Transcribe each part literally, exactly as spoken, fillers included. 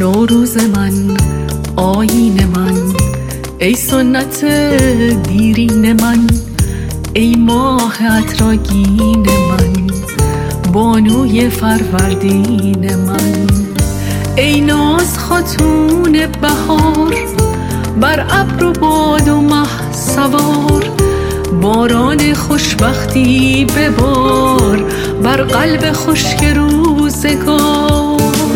نوروز من، آیین من، ای سنت دیرین من، ای ماه عطرآگین من، بانوی فروردین من، ای ناز خاتون بهار، بر ابر و باد و مه سوار، باران خوشبختی ببار بر قلب خشک روزگار.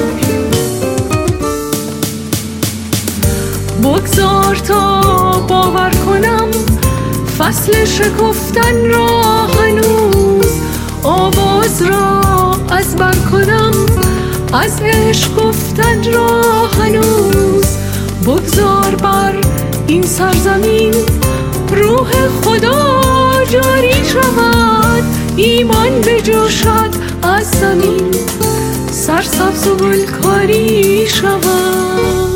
بگذار تا باور کنم فصل شکفتن را هنوز، آواز را از بر کنم از عشق گفتن را هنوز. بگذار بر این سرزمین روح خدا جاری شود، ایمان بجوشد از زمین، سرسبز و گلکاری شود.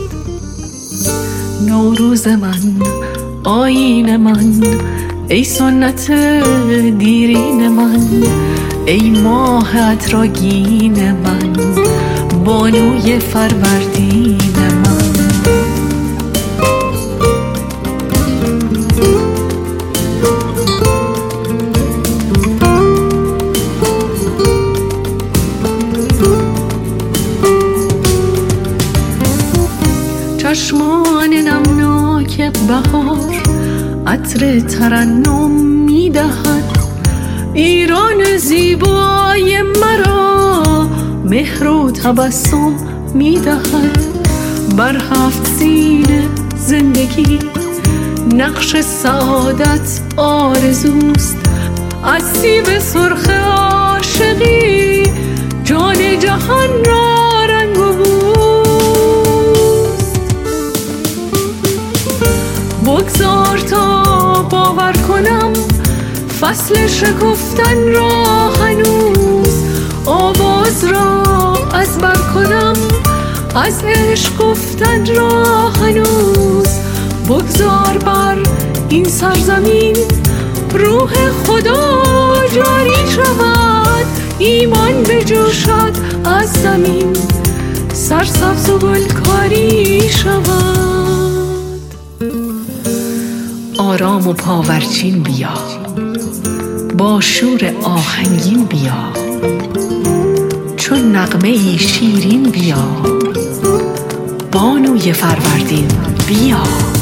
نوروز من، آیین من، ای سنت دیرین من، ای ماه عطرآگین من، بانوی فروردین من. چشمان نمناک بهار عطر ترنم می دهد، ایران زیبای مرا مهر و تبسم می دهد. بر هفت سین زندگی نقش سعادت آرزوست، از سیب سرخ عاشقی جان جهان را رنگ و بوست. بگذار تا باور کنم فصل شکفتن را هنوز، آواز را از بر کنم از عشق گفتن را هنوز. بگذار بر این سرزمین روح خدا جاری شود، ایمان بجوشد از زمین، سرسبز و گلکاری شود. آرام و پاورچین بیا، با شور آهنگین بیا، چون نغمه ای شیرین بیا، بانوی فروردین بیا.